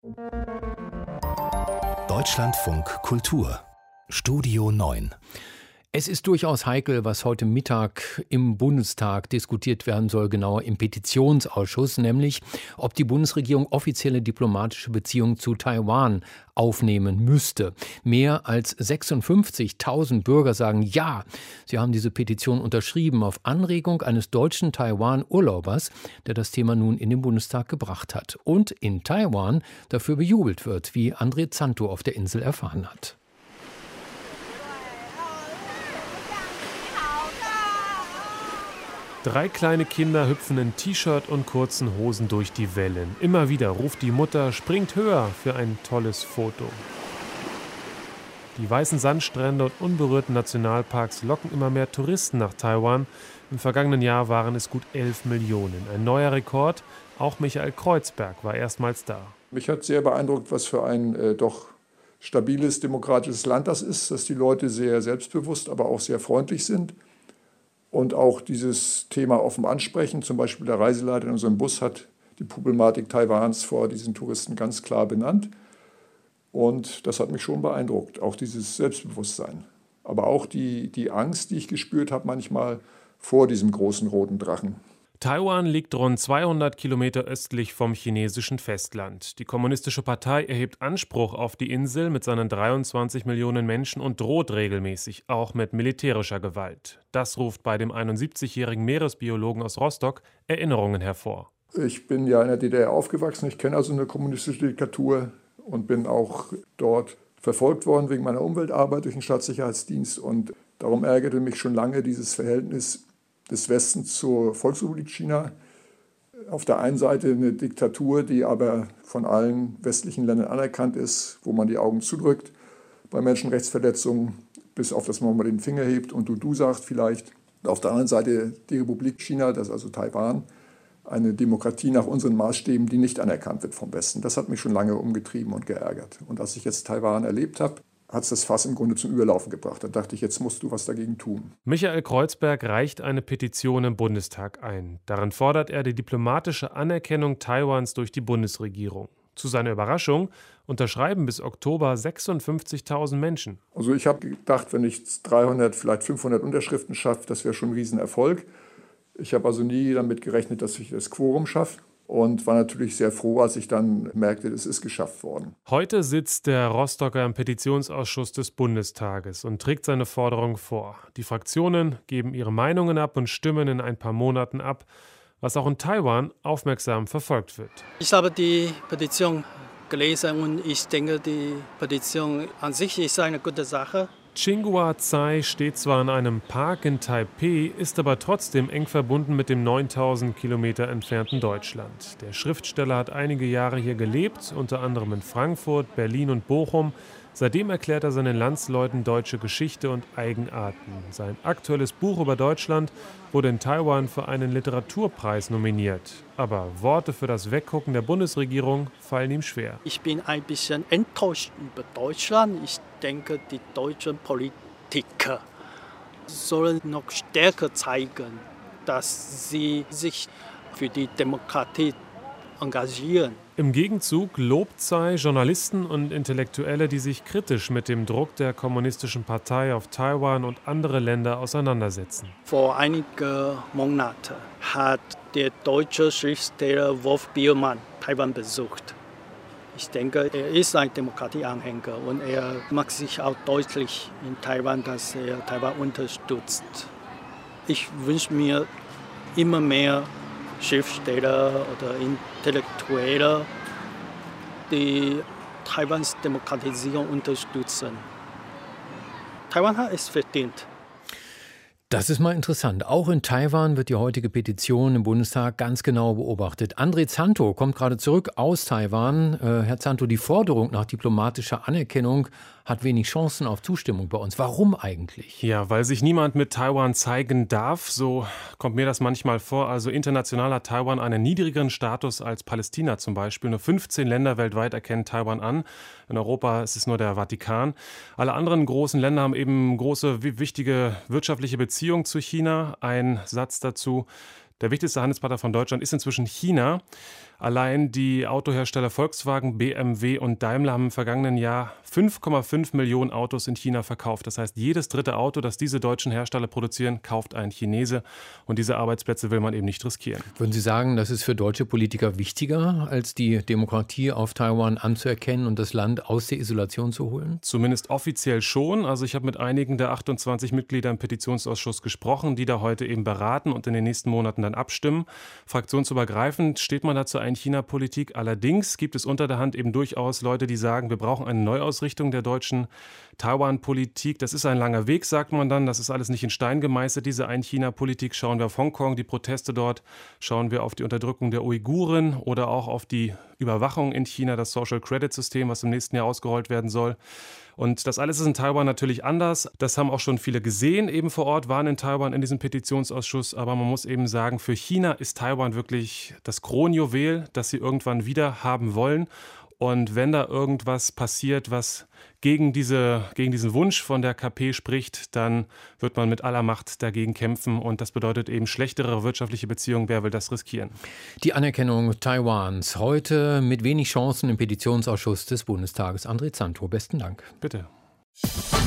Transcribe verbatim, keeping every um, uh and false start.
Deutschlandfunk Kultur Studio neun. Es ist durchaus heikel, was heute Mittag im Bundestag diskutiert werden soll, genauer im Petitionsausschuss, nämlich ob die Bundesregierung offizielle diplomatische Beziehungen zu Taiwan aufnehmen müsste. Mehr als sechsundfünfzigtausend Bürger sagen ja. Sie haben diese Petition unterschrieben auf Anregung eines deutschen Taiwan-Urlaubers, der das Thema nun in den Bundestag gebracht hat und in Taiwan dafür bejubelt wird, wie André Zanto auf der Insel erfahren hat. Drei kleine Kinder hüpfen in T-Shirt und kurzen Hosen durch die Wellen. Immer wieder ruft die Mutter, springt höher für ein tolles Foto. Die weißen Sandstrände und unberührten Nationalparks locken immer mehr Touristen nach Taiwan. Im vergangenen Jahr waren es gut elf Millionen. Ein neuer Rekord. Auch Michael Kreuzberg war erstmals da. Mich hat sehr beeindruckt, was für ein äh, doch stabiles, demokratisches Land das ist, dass die Leute sehr selbstbewusst, aber auch sehr freundlich sind. Und auch dieses Thema offen ansprechen. Zum Beispiel der Reiseleiter in unserem Bus hat die Problematik Taiwans vor diesen Touristen ganz klar benannt. Und das hat mich schon beeindruckt, auch dieses Selbstbewusstsein. Aber auch die, die Angst, die ich gespürt habe manchmal vor diesem großen roten Drachen. Taiwan liegt rund zweihundert Kilometer östlich vom chinesischen Festland. Die Kommunistische Partei erhebt Anspruch auf die Insel mit seinen dreiundzwanzig Millionen Menschen und droht regelmäßig, auch mit militärischer Gewalt. Das ruft bei dem einundsiebzigjährigen Meeresbiologen aus Rostock Erinnerungen hervor. Ich bin ja in der D D R aufgewachsen, ich kenne also eine kommunistische Diktatur und bin auch dort verfolgt worden wegen meiner Umweltarbeit durch den Staatssicherheitsdienst. Und darum ärgerte mich schon lange dieses Verhältnis des Westens zur Volksrepublik China. Auf der einen Seite eine Diktatur, die aber von allen westlichen Ländern anerkannt ist, wo man die Augen zudrückt bei Menschenrechtsverletzungen, bis auf das man mal den Finger hebt und du du sagt vielleicht. Auf der anderen Seite die Republik China, das ist also Taiwan, eine Demokratie nach unseren Maßstäben, die nicht anerkannt wird vom Westen. Das hat mich schon lange umgetrieben und geärgert. Und als ich jetzt Taiwan erlebt habe, hat es das Fass im Grunde zum Überlaufen gebracht. Da dachte ich, jetzt musst du was dagegen tun. Michael Kreuzberg reicht eine Petition im Bundestag ein. Darin fordert er die diplomatische Anerkennung Taiwans durch die Bundesregierung. Zu seiner Überraschung unterschreiben bis Oktober sechsundfünfzigtausend Menschen. Also ich habe gedacht, wenn ich dreihundert, vielleicht fünfhundert Unterschriften schaffe, das wäre schon ein Riesenerfolg. Ich habe also nie damit gerechnet, dass ich das Quorum schaffe. Und war natürlich sehr froh, als ich dann merkte, es ist geschafft worden. Heute sitzt der Rostocker im Petitionsausschuss des Bundestages und trägt seine Forderung vor. Die Fraktionen geben ihre Meinungen ab und stimmen in ein paar Monaten ab, was auch in Taiwan aufmerksam verfolgt wird. Ich habe die Petition gelesen und ich denke, die Petition an sich ist eine gute Sache. Tsinghua Tsai steht zwar in einem Park in Taipeh, ist aber trotzdem eng verbunden mit dem neuntausend Kilometer entfernten Deutschland. Der Schriftsteller hat einige Jahre hier gelebt, unter anderem in Frankfurt, Berlin und Bochum. Seitdem erklärt er seinen Landsleuten deutsche Geschichte und Eigenarten. Sein aktuelles Buch über Deutschland wurde in Taiwan für einen Literaturpreis nominiert. Aber Worte für das Weggucken der Bundesregierung fallen ihm schwer. Ich bin ein bisschen enttäuscht über Deutschland. Ich denke, die deutschen Politiker sollen noch stärker zeigen, dass sie sich für die Demokratie engagieren. Im Gegenzug lobt Tsai Journalisten und Intellektuelle, die sich kritisch mit dem Druck der Kommunistischen Partei auf Taiwan und andere Länder auseinandersetzen. Vor einigen Monaten hat der deutsche Schriftsteller Wolf Biermann Taiwan besucht. Ich denke, er ist ein Demokratieanhänger und er macht sich auch deutlich in Taiwan, dass er Taiwan unterstützt. Ich wünsche mir immer mehr Schriftsteller oder Intellektuelle, die Taiwans Demokratisierung unterstützen. Taiwan hat es verdient. Das ist mal interessant. Auch in Taiwan wird die heutige Petition im Bundestag ganz genau beobachtet. André Zanto kommt gerade zurück aus Taiwan. Äh, Herr Zanto, die Forderung nach diplomatischer Anerkennung hat wenig Chancen auf Zustimmung bei uns. Warum eigentlich? Ja, weil sich niemand mit Taiwan zeigen darf. So kommt mir das manchmal vor. Also international hat Taiwan einen niedrigeren Status als Palästina zum Beispiel. Nur fünfzehn Länder weltweit erkennen Taiwan an. In Europa ist es nur der Vatikan. Alle anderen großen Länder haben eben große, wichtige wirtschaftliche Beziehungen zu China. Ein Satz dazu. Der wichtigste Handelspartner von Deutschland ist inzwischen China. Allein die Autohersteller Volkswagen, B M W und Daimler haben im vergangenen Jahr fünf Komma fünf Millionen Autos in China verkauft. Das heißt, jedes dritte Auto, das diese deutschen Hersteller produzieren, kauft ein Chinese. Und diese Arbeitsplätze will man eben nicht riskieren. Würden Sie sagen, das ist für deutsche Politiker wichtiger, als die Demokratie auf Taiwan anzuerkennen und das Land aus der Isolation zu holen? Zumindest offiziell schon. Also ich habe mit einigen der achtundzwanzig Mitglieder im Petitionsausschuss gesprochen, die da heute eben beraten und in den nächsten Monaten dann abstimmen. Fraktionsübergreifend steht man dazu ein China-Politik. Allerdings gibt es unter der Hand eben durchaus Leute, die sagen, wir brauchen eine Neuausrichtung der deutschen Taiwan-Politik. Das ist ein langer Weg, sagt man dann. Das ist alles nicht in Stein gemeißelt, diese Ein-China-Politik. Schauen wir auf Hongkong, die Proteste dort. Schauen wir auf die Unterdrückung der Uiguren oder auch auf die Überwachung in China, das Social-Credit-System, was im nächsten Jahr ausgerollt werden soll. Und das alles ist in Taiwan natürlich anders. Das haben auch schon viele gesehen, eben vor Ort, waren in Taiwan in diesem Petitionsausschuss. Aber man muss eben sagen, für China ist Taiwan wirklich das Kronjuwel, das sie irgendwann wieder haben wollen. Und wenn da irgendwas passiert, was gegen, diese, gegen diesen Wunsch von der K P spricht, dann wird man mit aller Macht dagegen kämpfen. Und das bedeutet eben schlechtere wirtschaftliche Beziehungen. Wer will das riskieren? Die Anerkennung Taiwans heute mit wenig Chancen im Petitionsausschuss des Bundestages. André Zanto, besten Dank. Bitte.